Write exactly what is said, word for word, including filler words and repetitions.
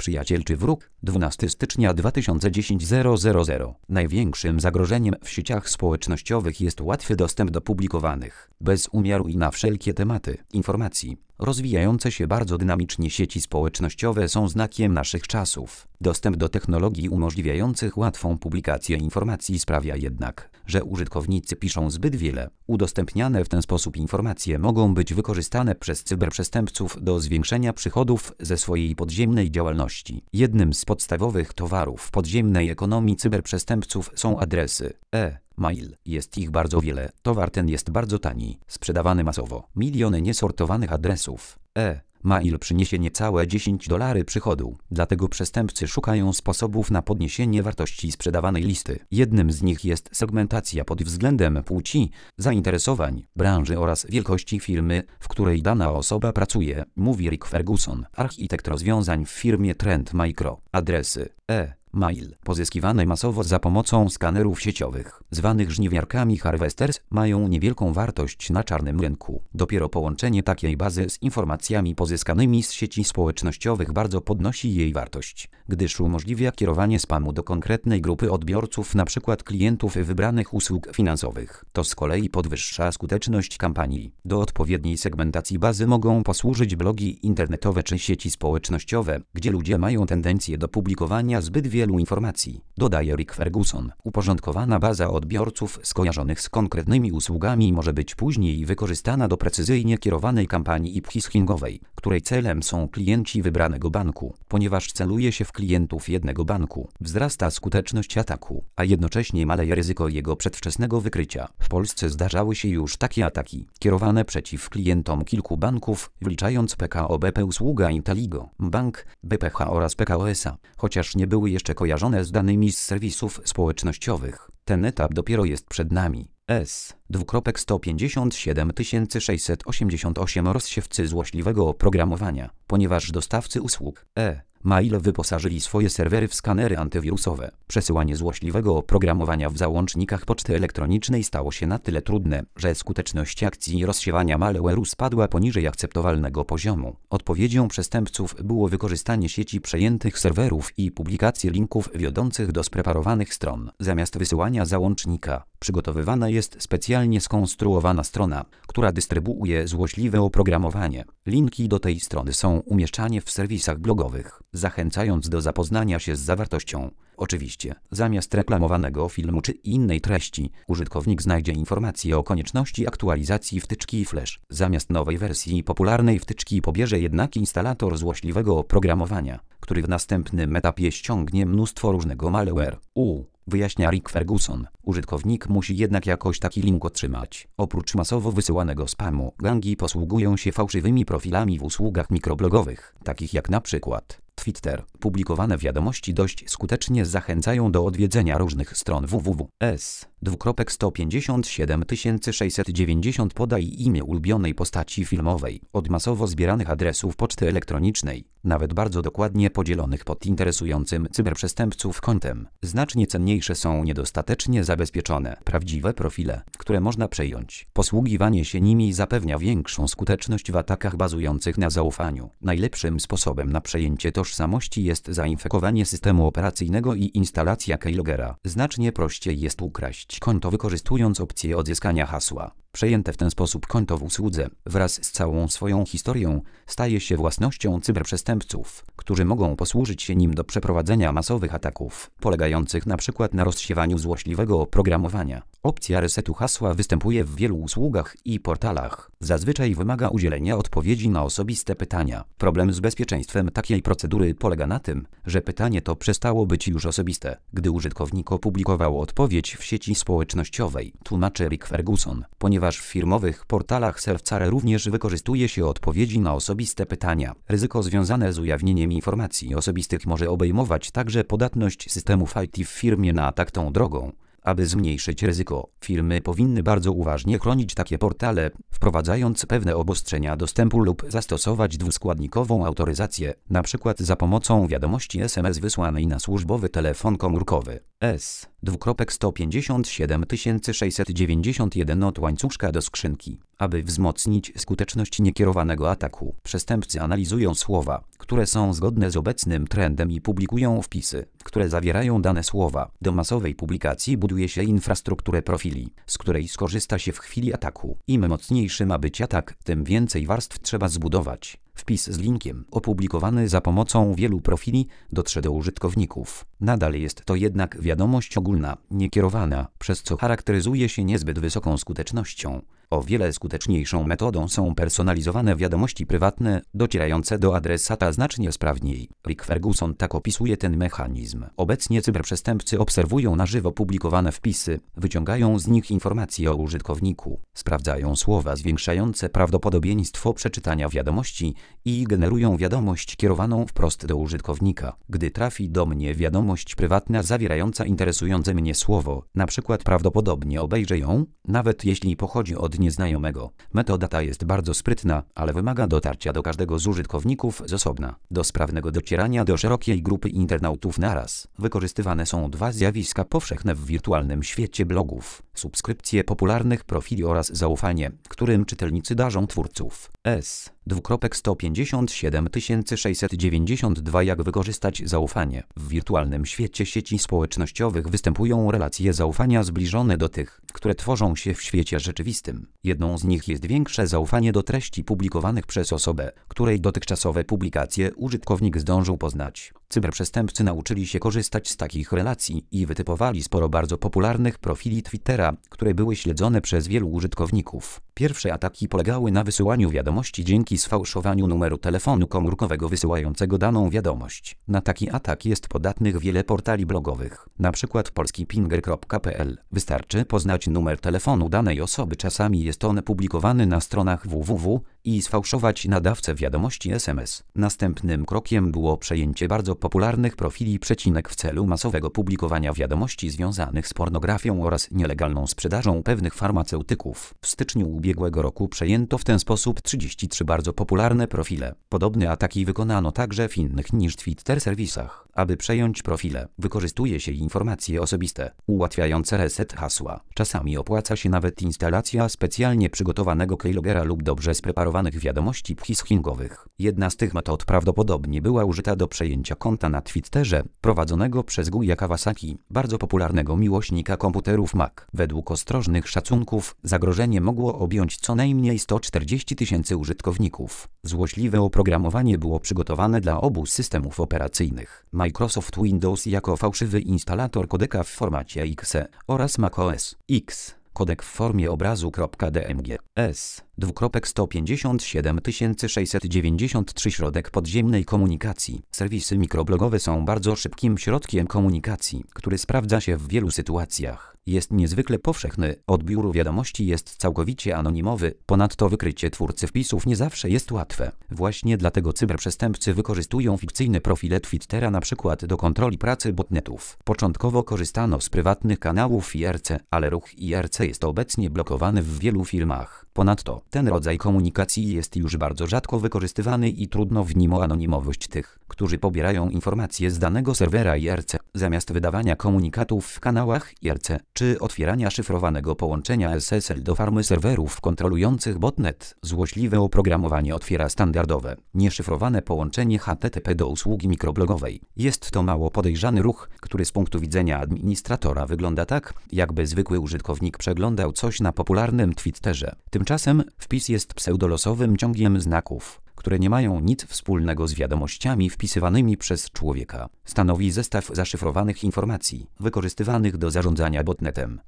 Przyjaciel czy wróg? dwunastego stycznia dwa tysiące dziesiątego. Największym zagrożeniem w sieciach społecznościowych jest łatwy dostęp do publikowanych, bez umiaru i na wszelkie tematy, informacji. Rozwijające się bardzo dynamicznie sieci społecznościowe są znakiem naszych czasów. Dostęp do technologii umożliwiających łatwą publikację informacji sprawia jednak, że użytkownicy piszą zbyt wiele. Udostępniane w ten sposób informacje mogą być wykorzystane przez cyberprzestępców do zwiększenia przychodów ze swojej podziemnej działalności. Jednym z podstawowych towarów podziemnej ekonomii cyberprzestępców są adresy e-mail. Jest ich bardzo wiele. Towar ten jest bardzo tani, sprzedawany masowo. Miliony niesortowanych adresów e-mail przyniesie niecałe dziesięć dolarów przychodu. Dlatego przestępcy szukają sposobów na podniesienie wartości sprzedawanej listy. Jednym z nich jest segmentacja pod względem płci, zainteresowań, branży oraz wielkości firmy, w której dana osoba pracuje, mówi Rick Ferguson, architekt rozwiązań w firmie Trend Micro. Adresy e-mail pozyskiwane masowo za pomocą skanerów sieciowych, zwanych żniwiarkami harvesters, mają niewielką wartość na czarnym rynku. Dopiero połączenie takiej bazy z informacjami pozyskanymi z sieci społecznościowych bardzo podnosi jej wartość, gdyż umożliwia kierowanie spamu do konkretnej grupy odbiorców, np. klientów wybranych usług finansowych. To z kolei podwyższa skuteczność kampanii. Do odpowiedniej segmentacji bazy mogą posłużyć blogi internetowe czy sieci społecznościowe, gdzie ludzie mają tendencję do publikowania zbyt wielu informacji, dodaje Rick Ferguson. Uporządkowana baza odbiorców skojarzonych z konkretnymi usługami może być później wykorzystana do precyzyjnie kierowanej kampanii phishingowej, której celem są klienci wybranego banku. Ponieważ celuje się w klientów jednego banku, wzrasta skuteczność ataku, a jednocześnie maleje ryzyko jego przedwczesnego wykrycia. W Polsce zdarzały się już takie ataki, kierowane przeciw klientom kilku banków, wliczając P K O B P Usługa Inteligo, Bank, B P H oraz P K O S A, chociaż nie były jeszcze kojarzone z danymi z serwisów społecznościowych. Ten etap dopiero jest przed nami. S. sto pięćdziesiąt siedem tysięcy sześćset osiemdziesiąt osiem Rozsiewcy złośliwego oprogramowania, ponieważ dostawcy usług e-mail wyposażyli swoje serwery w skanery antywirusowe. Przesyłanie złośliwego oprogramowania w załącznikach poczty elektronicznej stało się na tyle trudne, że skuteczność akcji rozsiewania malware'u spadła poniżej akceptowalnego poziomu. Odpowiedzią przestępców było wykorzystanie sieci przejętych serwerów i publikację linków wiodących do spreparowanych stron. Zamiast wysyłania załącznika, przygotowywana jest specjalnie skonstruowana strona, która dystrybuuje złośliwe oprogramowanie. Linki do tej strony są umieszczane w serwisach blogowych, zachęcając do zapoznania się z zawartością. Oczywiście, zamiast reklamowanego filmu czy innej treści, użytkownik znajdzie informacje o konieczności aktualizacji wtyczki Flash. Zamiast nowej wersji popularnej wtyczki pobierze jednak instalator złośliwego oprogramowania, który w następnym etapie ściągnie mnóstwo różnego malware. U. Wyjaśnia Rick Ferguson. Użytkownik musi jednak jakoś taki link otrzymać. Oprócz masowo wysyłanego spamu, gangi posługują się fałszywymi profilami w usługach mikroblogowych, takich jak na przykład Twitter. Publikowane wiadomości dość skutecznie zachęcają do odwiedzenia różnych stron www. S. sto pięćdziesiąt siedem tysięcy sześćset dziewięćdziesiąt Podaj imię ulubionej postaci filmowej. Od masowo zbieranych adresów poczty elektronicznej, nawet bardzo dokładnie podzielonych pod interesującym cyberprzestępców kątem, znacznie cenniejsze są niedostatecznie zabezpieczone, prawdziwe profile, które można przejąć. Posługiwanie się nimi zapewnia większą skuteczność w atakach bazujących na zaufaniu. Najlepszym sposobem na przejęcie tożsamości jest zainfekowanie systemu operacyjnego i instalacja keylogera. Znacznie prościej jest ukraść konto wykorzystując opcję odzyskania hasła. Przejęte w ten sposób konto w usłudze, wraz z całą swoją historią, staje się własnością cyberprzestępców, którzy mogą posłużyć się nim do przeprowadzenia masowych ataków, polegających na przykład na rozsiewaniu złośliwego oprogramowania. Opcja resetu hasła występuje w wielu usługach i portalach. Zazwyczaj wymaga udzielenia odpowiedzi na osobiste pytania. Problem z bezpieczeństwem takiej procedury polega na tym, że pytanie to przestało być już osobiste, gdy użytkownik opublikował odpowiedź w sieci społecznościowej, tłumaczy Rick Ferguson, ponieważ w firmowych portalach Self-Care również wykorzystuje się odpowiedzi na osobiste pytania. Ryzyko związane z ujawnieniem informacji osobistych może obejmować także podatność systemów I T w firmie na atak tą drogą. Aby zmniejszyć ryzyko, firmy powinny bardzo uważnie chronić takie portale, wprowadzając pewne obostrzenia dostępu lub zastosować dwuskładnikową autoryzację, np. za pomocą wiadomości S M S wysłanej na służbowy telefon komórkowy. S. dwukropek sto pięćdziesiąt siedem tysięcy sześćset dziewięćdziesiąt jeden od łańcuszka do skrzynki. Aby wzmocnić skuteczność niekierowanego ataku, przestępcy analizują słowa, które są zgodne z obecnym trendem i publikują wpisy, które zawierają dane słowa. Do masowej publikacji buduje się infrastrukturę profili, z której skorzysta się w chwili ataku. Im mocniejszy ma być atak, tym więcej warstw trzeba zbudować. Wpis z linkiem, opublikowany za pomocą wielu profili, dotrze do użytkowników. Nadal jest to jednak wiadomość ogólna, niekierowana, przez co charakteryzuje się niezbyt wysoką skutecznością. O wiele skuteczniejszą metodą są personalizowane wiadomości prywatne, docierające do adresata znacznie sprawniej. Rick Ferguson tak opisuje ten mechanizm. Obecnie cyberprzestępcy obserwują na żywo publikowane wpisy, wyciągają z nich informacje o użytkowniku, sprawdzają słowa zwiększające prawdopodobieństwo przeczytania wiadomości i generują wiadomość kierowaną wprost do użytkownika. Gdy trafi do mnie wiadomość prywatna zawierająca interesujące mnie słowo, na przykład prawdopodobnie obejrzę ją, nawet jeśli pochodzi od nieznajomego. Metoda ta jest bardzo sprytna, ale wymaga dotarcia do każdego z użytkowników z osobna. Do sprawnego docierania do szerokiej grupy internautów naraz wykorzystywane są dwa zjawiska powszechne w wirtualnym świecie blogów: subskrypcje popularnych profili oraz zaufanie, którym czytelnicy darzą twórców. S. dwukropek sto pięćdziesiąt siedem tysięcy sześćset dziewięćdziesiąt dwa Jak wykorzystać zaufanie? W wirtualnym świecie sieci społecznościowych występują relacje zaufania zbliżone do tych, które tworzą się w świecie rzeczywistym. Jedną z nich jest większe zaufanie do treści publikowanych przez osobę, której dotychczasowe publikacje użytkownik zdążył poznać. Cyberprzestępcy nauczyli się korzystać z takich relacji i wytypowali sporo bardzo popularnych profili Twittera, które były śledzone przez wielu użytkowników. Pierwsze ataki polegały na wysyłaniu wiadomości dzięki sfałszowaniu numeru telefonu komórkowego wysyłającego daną wiadomość. Na taki atak jest podatnych wiele portali blogowych, np. polski pinger kropka p l. Wystarczy poznać numer telefonu danej osoby, czasami jest on publikowany na stronach www, i sfałszować nadawcę wiadomości S M S. Następnym krokiem było przejęcie bardzo popularnych profili przecinek w celu masowego publikowania wiadomości związanych z pornografią oraz nielegalną sprzedażą pewnych farmaceutyków. W styczniu ubiegłego roku przejęto w ten sposób trzydzieści trzy bardzo popularne profile. Podobne ataki wykonano także w innych niż Twitter serwisach. Aby przejąć profile, wykorzystuje się informacje osobiste, ułatwiające reset hasła. Czasami opłaca się nawet instalacja specjalnie przygotowanego keylogera lub dobrze spreparowanych wiadomości phishingowych. Jedna z tych metod prawdopodobnie była użyta do przejęcia konta na Twitterze, prowadzonego przez Guya Kawasaki, bardzo popularnego miłośnika komputerów Mac. Według ostrożnych szacunków, zagrożenie mogło objąć co najmniej sto czterdzieści tysięcy użytkowników. Złośliwe oprogramowanie było przygotowane dla obu systemów operacyjnych: Microsoft Windows jako fałszywy instalator kodeka w formacie E X E oraz macOS X, kodek w formie obrazu .dmg. S. dwukropek sto pięćdziesiąt siedem tysięcy sześćset dziewięćdziesiąt trzy Środek podziemnej komunikacji. Serwisy mikroblogowe są bardzo szybkim środkiem komunikacji, który sprawdza się w wielu sytuacjach. Jest niezwykle powszechny, odbiór wiadomości jest całkowicie anonimowy, ponadto wykrycie twórcy wpisów nie zawsze jest łatwe. Właśnie dlatego cyberprzestępcy wykorzystują fikcyjne profile Twittera np. do kontroli pracy botnetów. Początkowo korzystano z prywatnych kanałów I R C, ale ruch I R C jest obecnie blokowany w wielu firmach. Ponadto, ten rodzaj komunikacji jest już bardzo rzadko wykorzystywany i trudno w nim o anonimowość tych, którzy pobierają informacje z danego serwera I R C. Zamiast wydawania komunikatów w kanałach I R C, czy otwierania szyfrowanego połączenia S S L do farmy serwerów kontrolujących botnet, złośliwe oprogramowanie otwiera standardowe, nieszyfrowane połączenie H T T P do usługi mikroblogowej. Jest to mało podejrzany ruch, który z punktu widzenia administratora wygląda tak, jakby zwykły użytkownik przeglądał coś na popularnym Twitterze. Tymczasem wpis jest pseudolosowym ciągiem znaków, które nie mają nic wspólnego z wiadomościami wpisywanymi przez człowieka. Stanowi zestaw zaszyfrowanych informacji, wykorzystywanych do zarządzania botnetem.